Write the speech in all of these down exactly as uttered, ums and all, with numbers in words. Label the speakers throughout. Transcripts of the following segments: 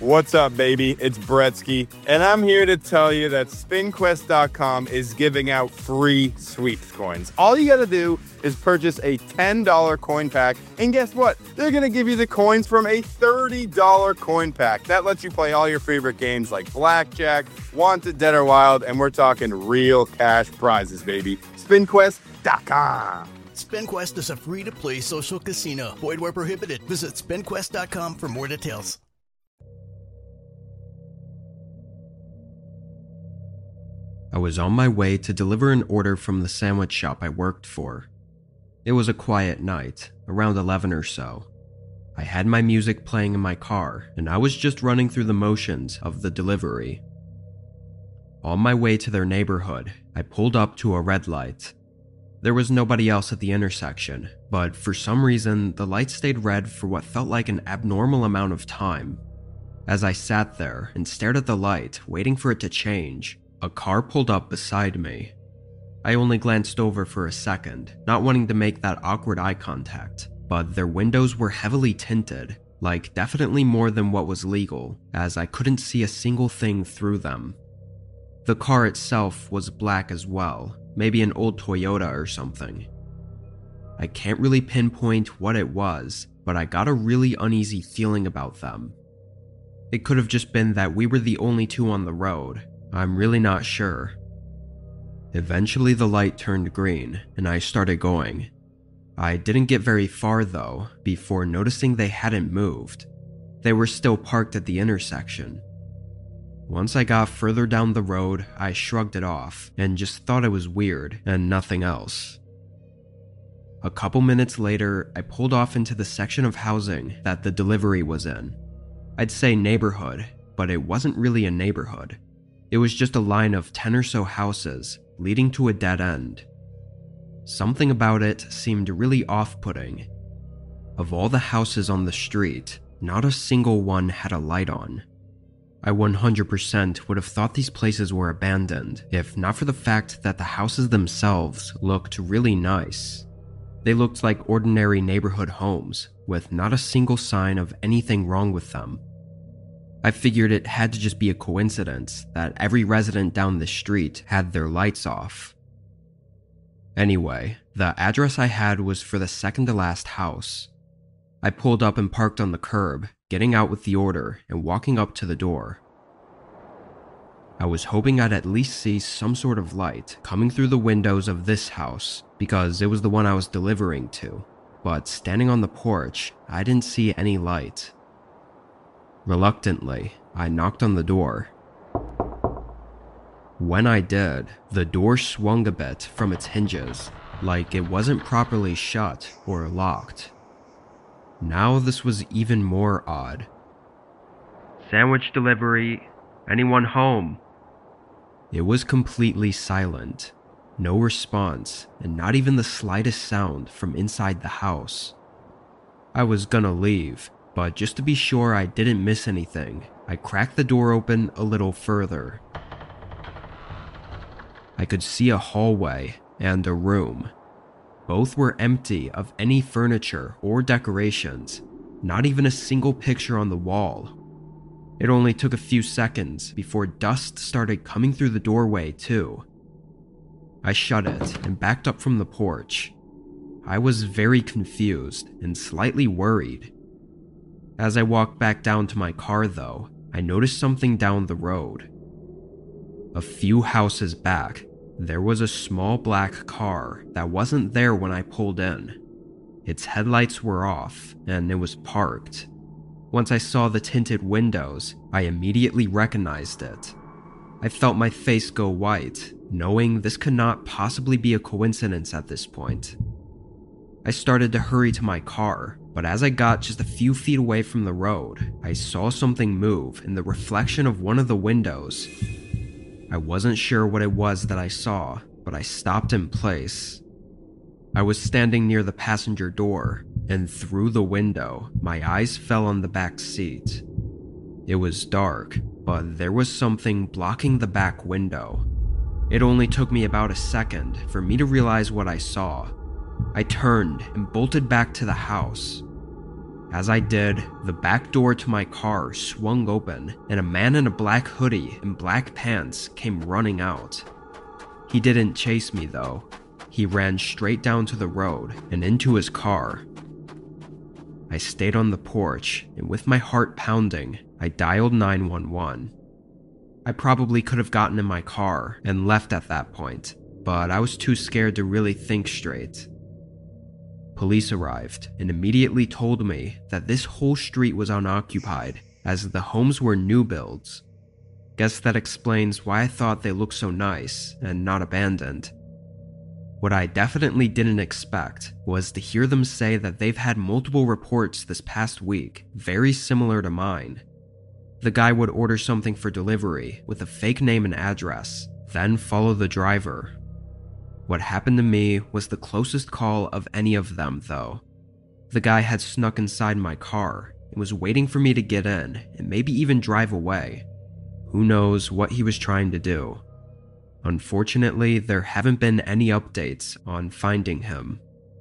Speaker 1: What's up, baby? It's Bretsky, and I'm here to tell you that Spin Quest dot com is giving out free sweeps coins. All you gotta do is purchase a ten dollar coin pack, and guess what? They're gonna give you the coins from a thirty dollar coin pack. That lets you play all your favorite games like Blackjack, Wanted, Dead or Wild, and we're talking real cash prizes, baby. Spin Quest dot com.
Speaker 2: SpinQuest is a free-to-play social casino. Void where prohibited. Visit Spin Quest dot com for more details.
Speaker 3: I was on my way to deliver an order from the sandwich shop I worked for. It was a quiet night, around eleven or so. I had my music playing in my car, and I was just running through the motions of the delivery. On my way to their neighborhood, I pulled up to a red light. There was nobody else at the intersection, but for some reason, the light stayed red for what felt like an abnormal amount of time. As I sat there and stared at the light, waiting for it to change, a car pulled up beside me. I only glanced over for a second, not wanting to make that awkward eye contact, but their windows were heavily tinted, like definitely more than what was legal, as I couldn't see a single thing through them. The car itself was black as well, maybe an old Toyota or something. I can't really pinpoint what it was, but I got a really uneasy feeling about them. It could have just been that we were the only two on the road. I'm really not sure. Eventually the light turned green, and I started going. I didn't get very far though, before noticing they hadn't moved. They were still parked at the intersection. Once I got further down the road, I shrugged it off, and just thought it was weird, and nothing else. A couple minutes later, I pulled off into the section of housing that the delivery was in. I'd say neighborhood, but it wasn't really a neighborhood. It was just a line of ten or so houses, leading to a dead end. Something about it seemed really off-putting. Of all the houses on the street, not a single one had a light on. I one hundred percent would have thought these places were abandoned, if not for the fact that the houses themselves looked really nice. They looked like ordinary neighborhood homes, with not a single sign of anything wrong with them. I figured it had to just be a coincidence that every resident down the street had their lights off. Anyway, the address I had was for the second to last house. I pulled up and parked on the curb, getting out with the order and walking up to the door. I was hoping I'd at least see some sort of light coming through the windows of this house, because it was the one I was delivering to, but standing on the porch, I didn't see any light. Reluctantly, I knocked on the door. When I did, the door swung a bit from its hinges, like it wasn't properly shut or locked. Now this was even more odd. "Sandwich delivery. Anyone home?" It was completely silent. No response, and not even the slightest sound from inside the house. I was gonna leave, but just to be sure I didn't miss anything, I cracked the door open a little further. I could see a hallway and a room. Both were empty of any furniture or decorations, not even a single picture on the wall. It only took a few seconds before dust started coming through the doorway too. I shut it and backed up from the porch. I was very confused and slightly worried. As I walked back down to my car though, I noticed something down the road. A few houses back, there was a small black car that wasn't there when I pulled in. Its headlights were off, and it was parked. Once I saw the tinted windows, I immediately recognized it. I felt my face go white, knowing this could not possibly be a coincidence at this point. I started to hurry to my car, but as I got just a few feet away from the road, I saw something move in the reflection of one of the windows. I wasn't sure what it was that I saw, but I stopped in place. I was standing near the passenger door, and through the window, my eyes fell on the back seat. It was dark, but there was something blocking the back window. It only took me about a second for me to realize what I saw. I turned and bolted back to the house. As I did, the back door to my car swung open, and a man in a black hoodie and black pants came running out. He didn't chase me though. He ran straight down to the road and into his car. I stayed on the porch, and with my heart pounding, I dialed nine one one. I probably could have gotten in my car and left at that point, but I was too scared to really think straight. Police arrived and immediately told me that this whole street was unoccupied, as the homes were new builds. Guess that explains why I thought they looked so nice and not abandoned. What I definitely didn't expect was to hear them say that they've had multiple reports this past week, very similar to mine. The guy would order something for delivery with a fake name and address, then follow the driver. What happened to me was the closest call of any of them, though. The guy had snuck inside my car and was waiting for me to get in and maybe even drive away. Who knows what he was trying to do. Unfortunately, there haven't been any updates on finding him.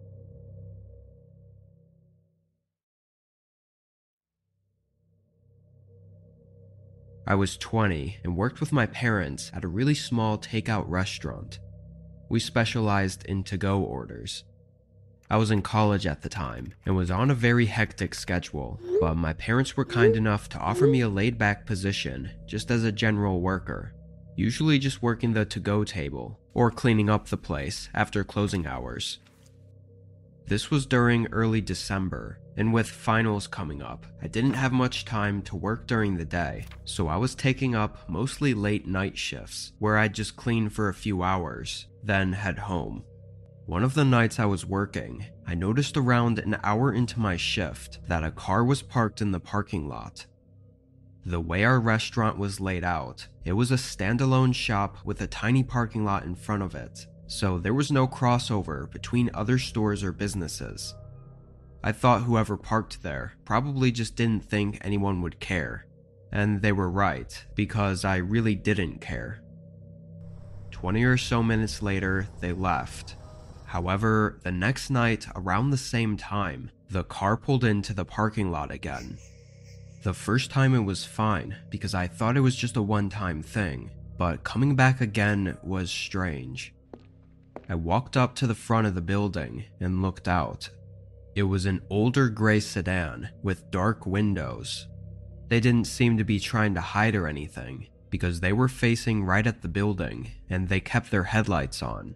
Speaker 3: I was twenty and worked with my parents at a really small takeout restaurant. We specialized in to-go orders. I was in college at the time and was on a very hectic schedule, but my parents were kind enough to offer me a laid-back position just as a general worker, usually just working the to-go table or cleaning up the place after closing hours. This was during early December, and with finals coming up, I didn't have much time to work during the day, so I was taking up mostly late night shifts where I'd just clean for a few hours, then head home. One of the nights I was working, I noticed around an hour into my shift that a car was parked in the parking lot. The way our restaurant was laid out, it was a standalone shop with a tiny parking lot in front of it, so there was no crossover between other stores or businesses. I thought whoever parked there probably just didn't think anyone would care, and they were right, because I really didn't care. Twenty or so minutes later, they left. However, the next night, around the same time, the car pulled into the parking lot again. The first time it was fine, because I thought it was just a one-time thing, but coming back again was strange. I walked up to the front of the building and looked out. It was an older gray sedan with dark windows. They didn't seem to be trying to hide or anything, because they were facing right at the building and they kept their headlights on.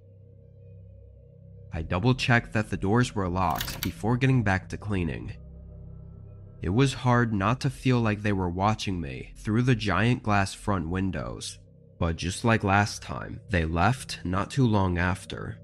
Speaker 3: I double-checked that the doors were locked before getting back to cleaning. It was hard not to feel like they were watching me through the giant glass front windows, but just like last time, they left not too long after.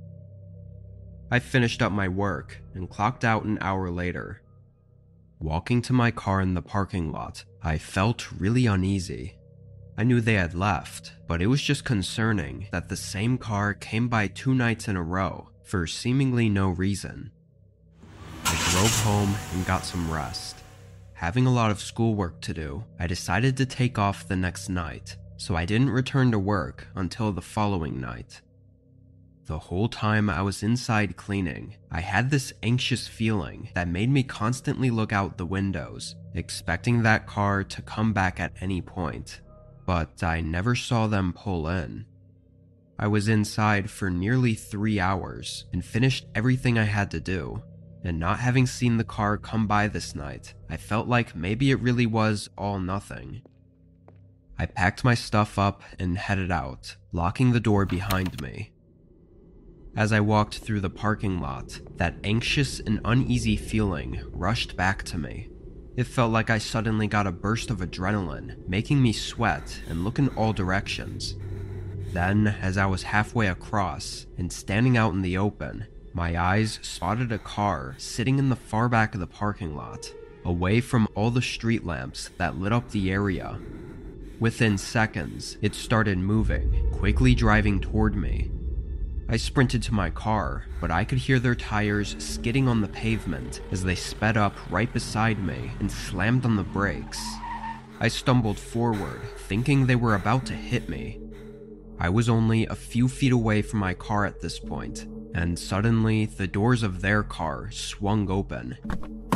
Speaker 3: I finished up my work and clocked out an hour later. Walking to my car in the parking lot, I felt really uneasy. I knew they had left, but it was just concerning that the same car came by two nights in a row for seemingly no reason. I drove home and got some rest. Having a lot of schoolwork to do, I decided to take off the next night, so I didn't return to work until the following night. The whole time I was inside cleaning, I had this anxious feeling that made me constantly look out the windows, expecting that car to come back at any point, but I never saw them pull in. I was inside for nearly three hours and finished everything I had to do, and not having seen the car come by this night, I felt like maybe it really was all nothing. I packed my stuff up and headed out, locking the door behind me. As I walked through the parking lot, that anxious and uneasy feeling rushed back to me. It felt like I suddenly got a burst of adrenaline, making me sweat and look in all directions. Then, as I was halfway across and standing out in the open, my eyes spotted a car sitting in the far back of the parking lot, away from all the street lamps that lit up the area. Within seconds, it started moving, quickly driving toward me. I sprinted to my car, but I could hear their tires skidding on the pavement as they sped up right beside me and slammed on the brakes. I stumbled forward, thinking they were about to hit me. I was only a few feet away from my car at this point, and suddenly the doors of their car swung open.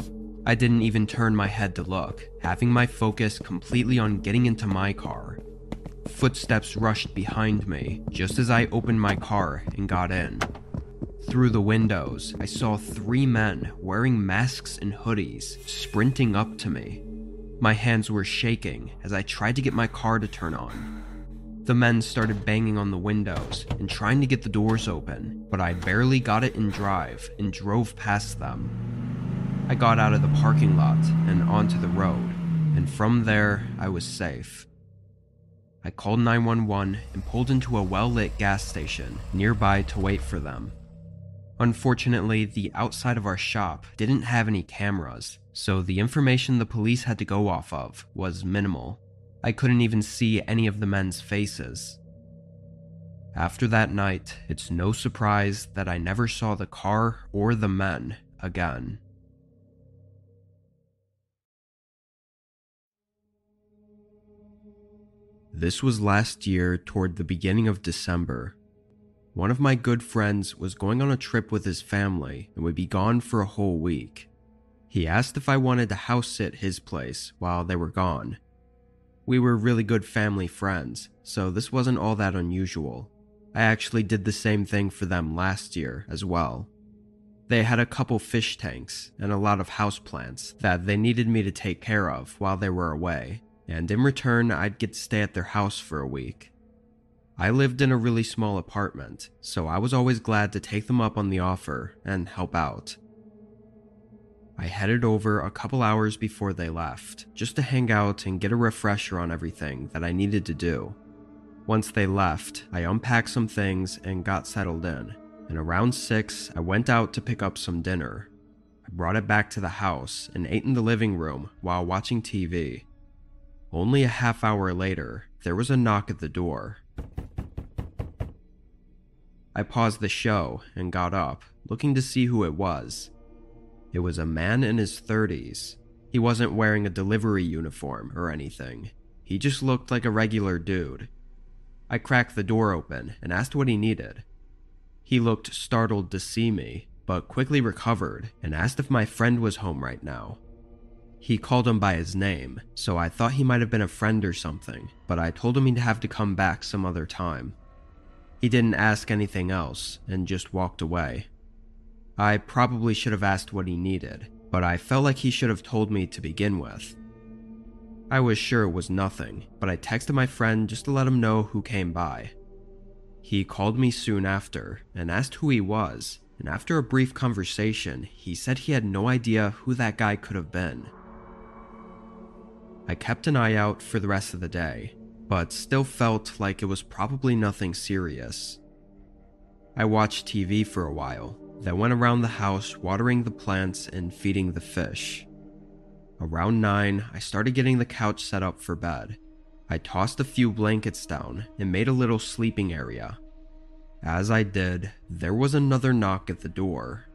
Speaker 3: I didn't even turn my head to look, having my focus completely on getting into my car. Footsteps rushed behind me just as I opened my car and got in. Through the windows, I saw three men wearing masks and hoodies sprinting up to me. My hands were shaking as I tried to get my car to turn on. The men started banging on the windows and trying to get the doors open, but I barely got it in drive and drove past them. I got out of the parking lot and onto the road, and from there, I was safe. I called nine one one and pulled into a well-lit gas station nearby to wait for them. Unfortunately, the outside of our shop didn't have any cameras, so the information the police had to go off of was minimal. I couldn't even see any of the men's faces. After that night, it's no surprise that I never saw the car or the men again. This was last year toward the beginning of December. One of my good friends was going on a trip with his family and would be gone for a whole week. He asked if I wanted to house sit his place while they were gone. We were really good family friends, so this wasn't all that unusual. I actually did the same thing for them last year as well. They had a couple fish tanks and a lot of houseplants that they needed me to take care of while they were away, and in return I'd get to stay at their house for a week. I lived in a really small apartment, so I was always glad to take them up on the offer and help out. I headed over a couple hours before they left, just to hang out and get a refresher on everything that I needed to do. Once they left, I unpacked some things and got settled in, and around six, I went out to pick up some dinner. I brought it back to the house and ate in the living room while watching T V. Only a half hour later, there was a knock at the door. I paused the show and got up, looking to see who it was. It was a man in his thirties. He wasn't wearing a delivery uniform or anything. He just looked like a regular dude. I cracked the door open and asked what he needed. He looked startled to see me, but quickly recovered and asked if my friend was home right now. He called him by his name, so I thought he might have been a friend or something, but I told him he'd have to come back some other time. He didn't ask anything else and just walked away. I probably should have asked what he needed, but I felt like he should have told me to begin with. I was sure it was nothing, but I texted my friend just to let him know who came by. He called me soon after and asked who he was, and after a brief conversation, he said he had no idea who that guy could have been. I kept an eye out for the rest of the day, but still felt like it was probably nothing serious. I watched T V for a while, then went around the house watering the plants and feeding the fish. Around nine, I started getting the couch set up for bed. I tossed a few blankets down and made a little sleeping area. As I did, there was another knock at the door.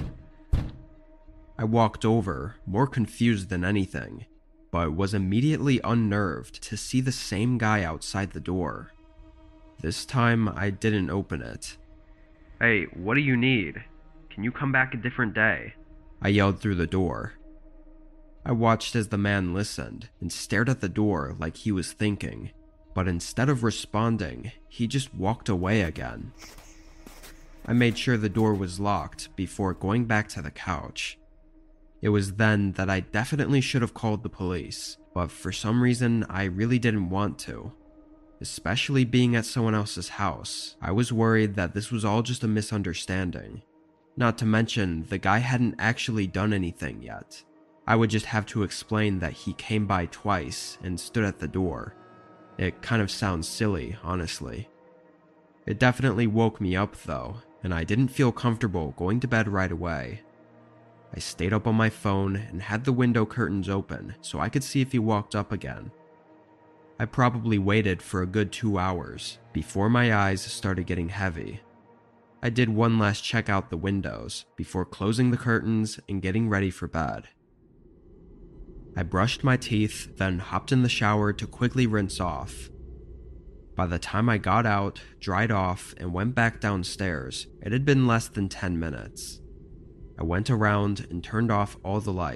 Speaker 3: I walked over, more confused than anything, but was immediately unnerved to see the same guy outside the door. This time, I didn't open it. "Hey, what do you need? Can you come back a different day?" I yelled through the door. I watched as the man listened and stared at the door like he was thinking, but instead of responding, he just walked away again. I made sure the door was locked before going back to the couch. It was then that I definitely should have called the police, but for some reason I really didn't want to. Especially being at someone else's house, I was worried that this was all just a misunderstanding. Not to mention, the guy hadn't actually done anything yet. I would just have to explain that he came by twice and stood at the door. It kind of sounds silly, honestly. It definitely woke me up though, and I didn't feel comfortable going to bed right away. I stayed up on my phone and had the window curtains open so I could see if he walked up again. I probably waited for a good two hours before my eyes started getting heavy. I did one last check out the windows before closing the curtains and getting ready for bed. I brushed my teeth, then hopped in the shower to quickly rinse off. By the time I got out, dried off, and went back downstairs, it had been less than ten minutes. I went around and turned off all the lights,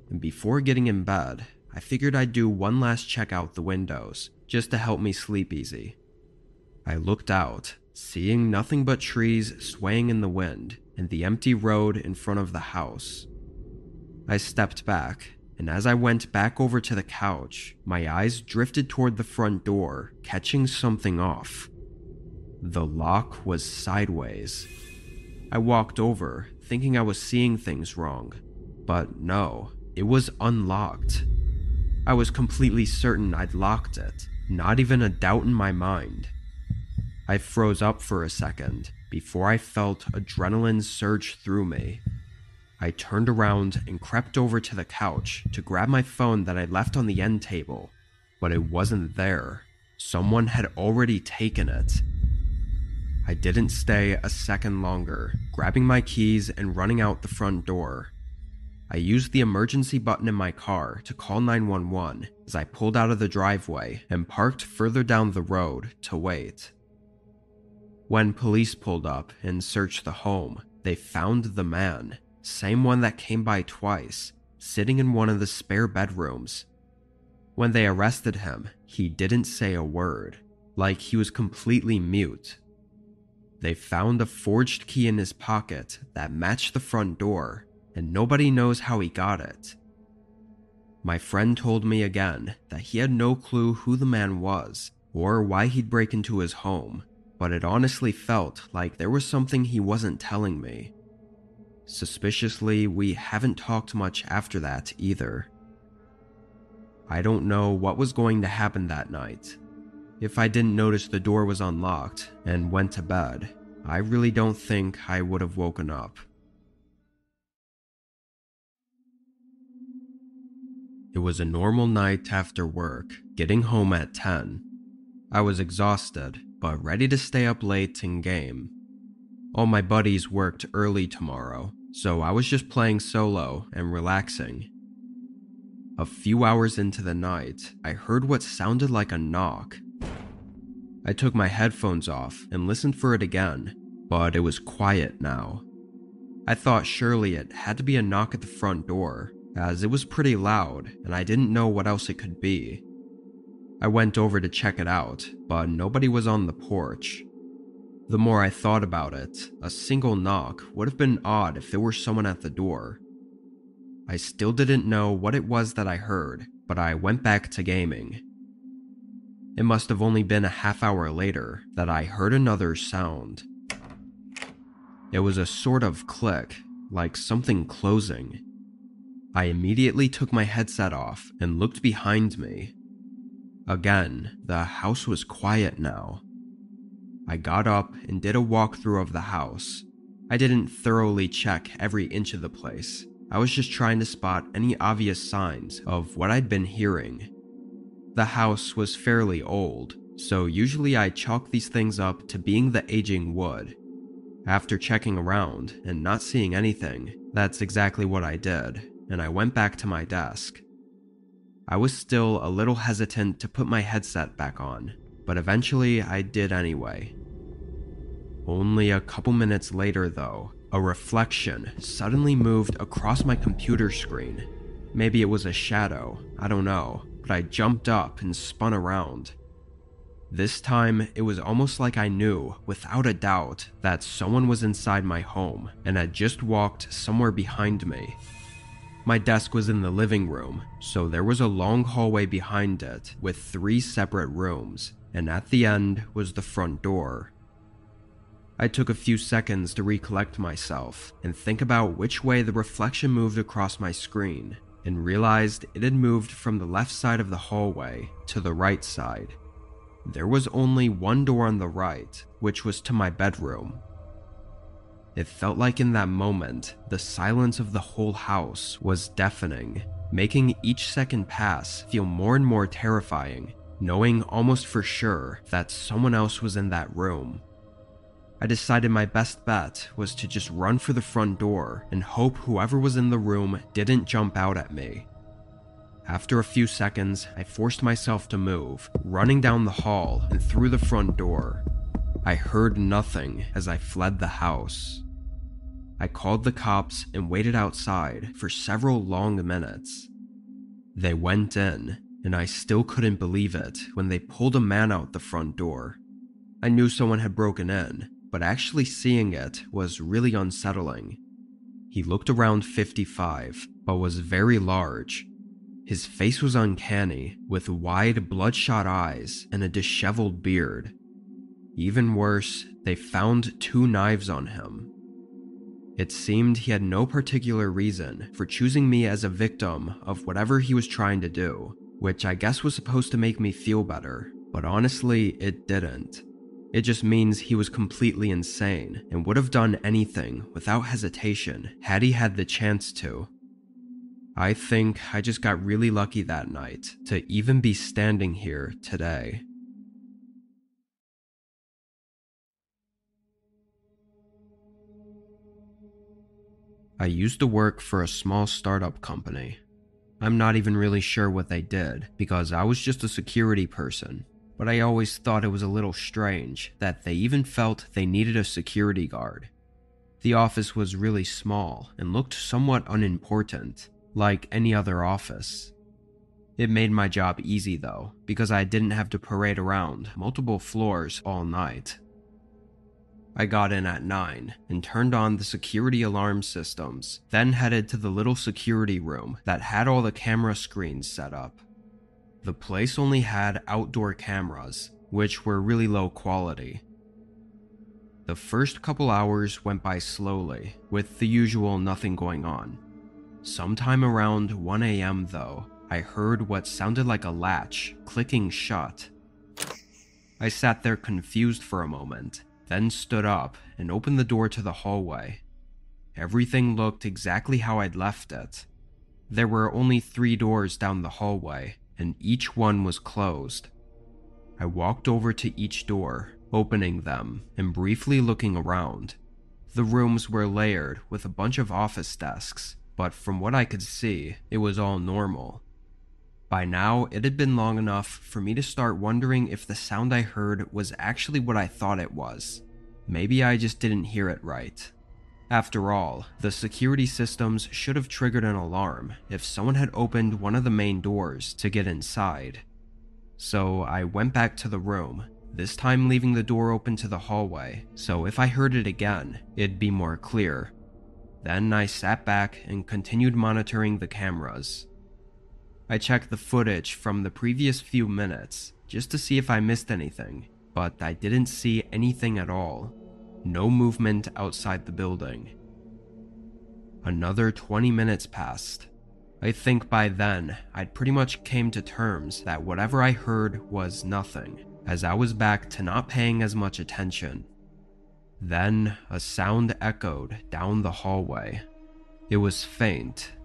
Speaker 3: and before getting in bed, I figured I'd do one last check out the windows, just to help me sleep easy. I looked out, seeing nothing but trees swaying in the wind and the empty road in front of the house. I stepped back, and as I went back over to the couch, my eyes drifted toward the front door, catching something off. The lock was sideways. I walked over, thinking I was seeing things wrong, but no, it was unlocked. I was completely certain I'd locked it, not even a doubt in my mind. I froze up for a second before I felt adrenaline surge through me. I turned around and crept over to the couch to grab my phone that I left on the end table, but it wasn't there. Someone had already taken it. I didn't stay a second longer, grabbing my keys and running out the front door. I used the emergency button in my car to call nine one one as I pulled out of the driveway and parked further down the road to wait. When police pulled up and searched the home, they found the man, same one that came by twice, sitting in one of the spare bedrooms. When they arrested him, he didn't say a word, like he was completely mute. They found a forged key in his pocket that matched the front door, and nobody knows how he got it. My friend told me again that he had no clue who the man was or why he'd break into his home, but it honestly felt like there was something he wasn't telling me. Suspiciously, we haven't talked much after that either. I don't know what was going to happen that night. If I didn't notice the door was unlocked and went to bed, I really don't think I would have woken up. It was a normal night after work, getting home at ten. I was exhausted, but ready to stay up late and game. All my buddies worked early tomorrow, so I was just playing solo and relaxing. A few hours into the night, I heard what sounded like a knock. I took my headphones off and listened for it again, but it was quiet now. I thought surely it had to be a knock at the front door, as it was pretty loud and I didn't know what else it could be. I went over to check it out, but nobody was on the porch. The more I thought about it, a single knock would have been odd if there were someone at the door. I still didn't know what it was that I heard, but I went back to gaming. It must have only been a half hour later that I heard another sound. It was a sort of click, like something closing. I immediately took my headset off and looked behind me. Again, the house was quiet now. I got up and did a walkthrough of the house. I didn't thoroughly check every inch of the place. I was just trying to spot any obvious signs of what I'd been hearing. The house was fairly old, so usually I chalk these things up to being the aging wood. After checking around and not seeing anything, that's exactly what I did, and I went back to my desk. I was still a little hesitant to put my headset back on, but eventually I did anyway. Only a couple minutes later though, a reflection suddenly moved across my computer screen. Maybe it was a shadow, I don't know, but I jumped up and spun around. This time, it was almost like I knew, without a doubt, that someone was inside my home and had just walked somewhere behind me. My desk was in the living room, so there was a long hallway behind it with three separate rooms, and at the end was the front door. I took a few seconds to recollect myself and think about which way the reflection moved across my screen, and realized it had moved from the left side of the hallway to the right side. There was only one door on the right, which was to my bedroom. It felt like in that moment, the silence of the whole house was deafening, making each second pass feel more and more terrifying, knowing almost for sure that someone else was in that room. I decided my best bet was to just run for the front door and hope whoever was in the room didn't jump out at me. After a few seconds, I forced myself to move, running down the hall and through the front door. I heard nothing as I fled the house. I called the cops and waited outside for several long minutes. They went in, and I still couldn't believe it when they pulled a man out the front door. I knew someone had broken in, but actually seeing it was really unsettling. He looked around fifty-five, but was very large. His face was uncanny, with wide, bloodshot eyes and a disheveled beard. Even worse, they found two knives on him. It seemed he had no particular reason for choosing me as a victim of whatever he was trying to do, which I guess was supposed to make me feel better, but honestly, it didn't. It just means he was completely insane and would have done anything without hesitation had he had the chance to. I think I just got really lucky that night to even be standing here today. I used to work for a small startup company. I'm not even really sure what they did because I was just a security person, but I always thought it was a little strange that they even felt they needed a security guard. The office was really small and looked somewhat unimportant, like any other office. It made my job easy though, because I didn't have to parade around multiple floors all night. I got in at nine and turned on the security alarm systems, then headed to the little security room that had all the camera screens set up. The place only had outdoor cameras, which were really low quality. The first couple hours went by slowly, with the usual nothing going on. Sometime around one a m though, I heard what sounded like a latch clicking shut. I sat there confused for a moment, then stood up and opened the door to the hallway. Everything looked exactly how I'd left it. There were only three doors down the hallway, and each one was closed. I walked over to each door, opening them and briefly looking around. The rooms were layered with a bunch of office desks, but from what I could see, it was all normal. By now, it had been long enough for me to start wondering if the sound I heard was actually what I thought it was. Maybe I just didn't hear it right. After all, the security systems should have triggered an alarm if someone had opened one of the main doors to get inside. So I went back to the room, this time leaving the door open to the hallway, so if I heard it again, it'd be more clear. Then I sat back and continued monitoring the cameras. I checked the footage from the previous few minutes just to see if I missed anything, but I didn't see anything at all. No movement outside the building. Another twenty minutes passed. I think by then, I'd pretty much came to terms that whatever I heard was nothing, as I was back to not paying as much attention. Then, a sound echoed down the hallway. It was faint.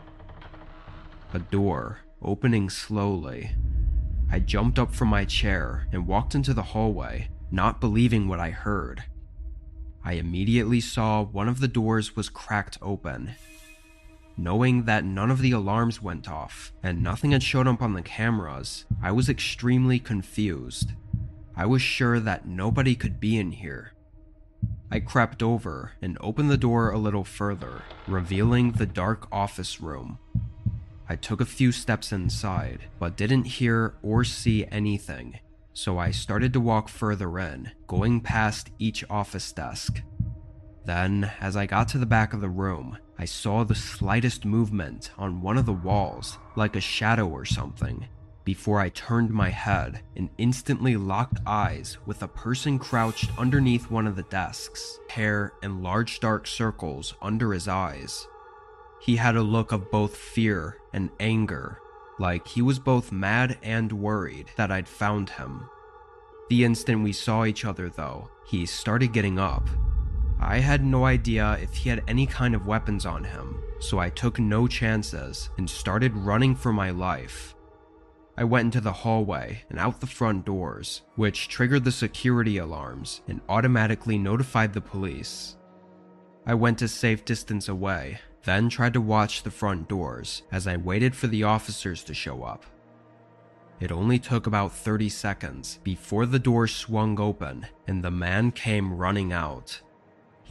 Speaker 3: A door opening slowly. I jumped up from my chair and walked into the hallway, not believing what I heard. I immediately saw one of the doors was cracked open. Knowing that none of the alarms went off and nothing had showed up on the cameras, I was extremely confused. I was sure that nobody could be in here. I crept over and opened the door a little further, revealing the dark office room. I took a few steps inside, but didn't hear or see anything, so I started to walk further in, going past each office desk. Then, as I got to the back of the room, I saw the slightest movement on one of the walls, like a shadow or something, before I turned my head and instantly locked eyes with a person crouched underneath one of the desks, hair in large dark circles under his eyes. He had a look of both fear and anger, like he was both mad and worried that I'd found him. The instant we saw each other though, he started getting up. I had no idea if he had any kind of weapons on him, so I took no chances and started running for my life. I went into the hallway and out the front doors, which triggered the security alarms and automatically notified the police. I went a safe distance away, then tried to watch the front doors as I waited for the officers to show up. It only took about thirty seconds before the door swung open and the man came running out. He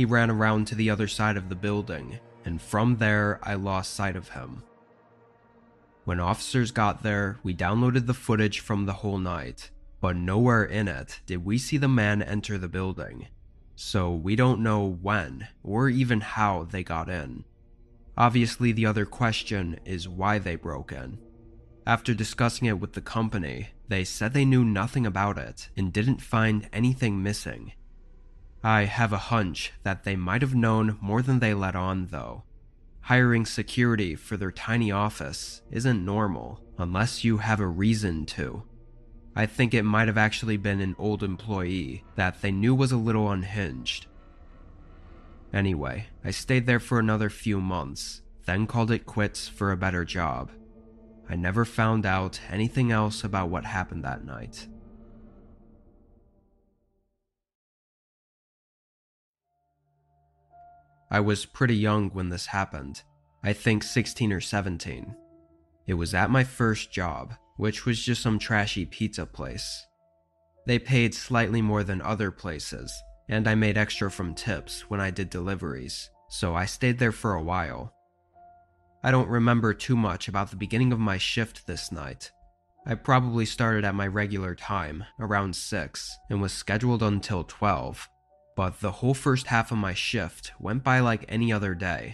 Speaker 3: he ran around to the other side of the building, and from there, I lost sight of him. When officers got there, we downloaded the footage from the whole night, but nowhere in it did we see the man enter the building, so we don't know when or even how they got in. Obviously, the other question is why they broke in. After discussing it with the company, they said they knew nothing about it and didn't find anything missing. I have a hunch that they might have known more than they let on, though. Hiring security for their tiny office isn't normal unless you have a reason to. I think it might have actually been an old employee that they knew was a little unhinged. Anyway, I stayed there for another few months, then called it quits for a better job. I never found out anything else about what happened that night. I was pretty young when this happened, I think sixteen or seventeen. It was at my first job, which was just some trashy pizza place. They paid slightly more than other places, and I made extra from tips when I did deliveries, so I stayed there for a while. I don't remember too much about the beginning of my shift this night. I probably started at my regular time, around six, and was scheduled until twelve. But the whole first half of my shift went by like any other day.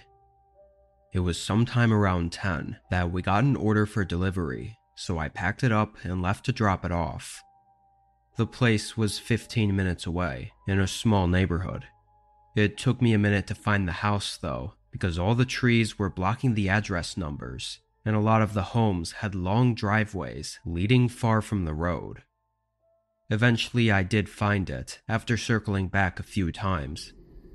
Speaker 3: It was sometime around ten that we got an order for delivery, so I packed it up and left to drop it off. The place was fifteen minutes away, in a small neighborhood. It took me a minute to find the house though, because all the trees were blocking the address numbers, and a lot of the homes had long driveways leading far from the road. Eventually, I did find it, after circling back a few times.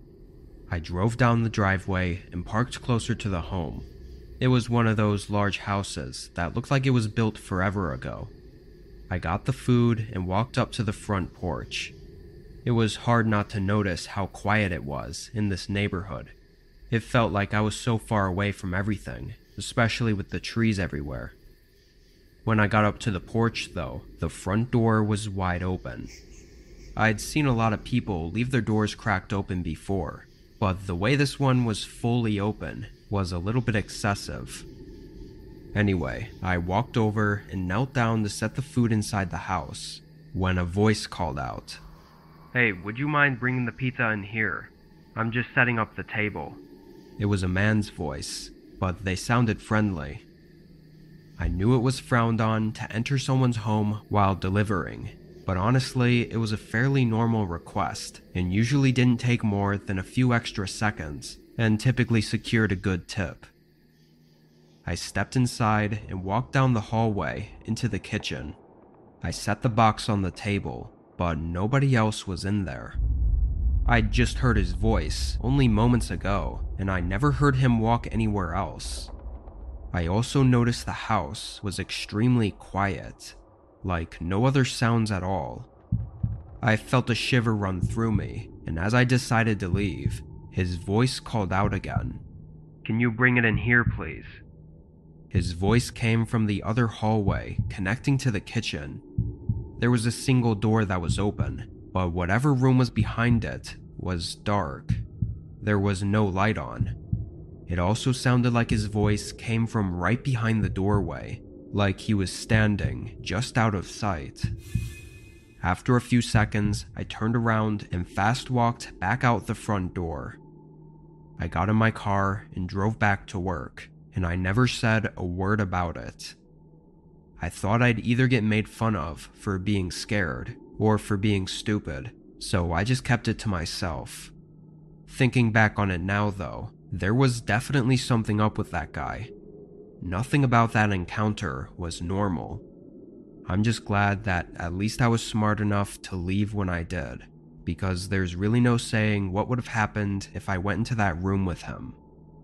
Speaker 3: I drove down the driveway and parked closer to the home. It was one of those large houses that looked like it was built forever ago. I got the food and walked up to the front porch. It was hard not to notice how quiet it was in this neighborhood. It felt like I was so far away from everything, especially with the trees everywhere. When I got up to the porch, though, the front door was wide open. I'd seen a lot of people leave their doors cracked open before, but the way this one was fully open was a little bit excessive. Anyway, I walked over and knelt down to set the food inside the house, when a voice called out, "Hey, would you mind bringing the pizza in here? I'm just setting up the table." It was a man's voice, but they sounded friendly. I knew it was frowned on to enter someone's home while delivering, but honestly, it was a fairly normal request and usually didn't take more than a few extra seconds and typically secured a good tip. I stepped inside and walked down the hallway into the kitchen. I set the box on the table, but nobody else was in there. I'd just heard his voice only moments ago, and I never heard him walk anywhere else. I also noticed the house was extremely quiet, like no other sounds at all. I felt a shiver run through me, and as I decided to leave, his voice called out again. "Can you bring it in here, please?" His voice came from the other hallway connecting to the kitchen. There was a single door that was open, but whatever room was behind it was dark. There was no light on. It also sounded like his voice came from right behind the doorway, like he was standing just out of sight. After a few seconds, I turned around and fast walked back out the front door. I got in my car and drove back to work, and I never said a word about it. I thought I'd either get made fun of for being scared or for being stupid, so I just kept it to myself. Thinking back on it now though, there was definitely something up with that guy. Nothing about that encounter was normal. I'm just glad that at least I was smart enough to leave when I did, because there's really no saying what would have happened if I went into that room with him.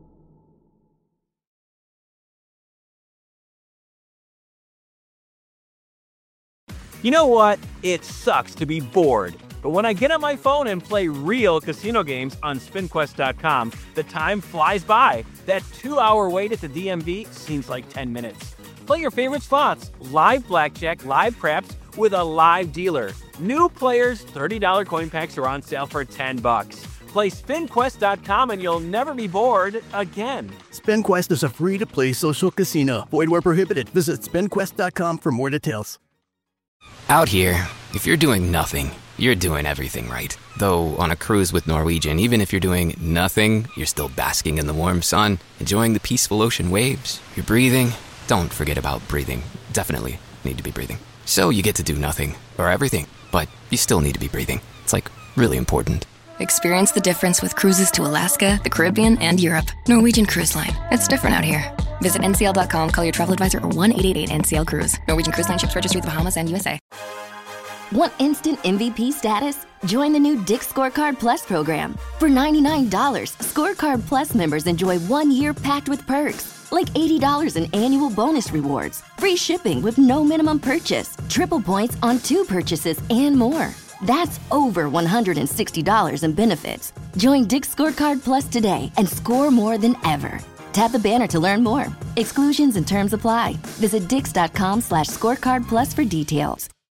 Speaker 4: You know what? It sucks to be bored. But when I get on my phone and play real casino games on spin quest dot com, the time flies by. That two-hour wait at the D M V seems like ten minutes. Play your favorite slots, live blackjack, live craps, with a live dealer. New players, thirty dollars coin packs are on sale for ten bucks. Play spin quest dot com and you'll never be bored again.
Speaker 2: SpinQuest is a free-to-play social casino. Void where prohibited. Visit spin quest dot com for more details.
Speaker 5: Out here, if you're doing nothing, you're doing everything right. Though on a cruise with Norwegian, even if you're doing nothing, you're still basking in the warm sun, enjoying the peaceful ocean waves. You're breathing. Don't forget about breathing. Definitely need to be breathing. So you get to do nothing, or everything, but you still need to be breathing. It's like really important.
Speaker 6: Experience the difference with cruises to Alaska, the Caribbean, and Europe. Norwegian Cruise Line. It's different out here. Visit N C L dot com, call your travel advisor, or one eight eight eight N C L Cruise. Norwegian Cruise Line ships registry the Bahamas and U S A.
Speaker 7: Want instant M V P status? Join the new Dick's Scorecard Plus program. For ninety-nine dollars, Scorecard Plus members enjoy one year packed with perks, like eighty dollars in annual bonus rewards, free shipping with no minimum purchase, triple points on two purchases, and more. That's over one hundred sixty dollars in benefits. Join Dick's Scorecard Plus today and score more than ever. Tap the banner to learn more. Exclusions and terms apply. Visit dix dot com slash scorecard plus for details.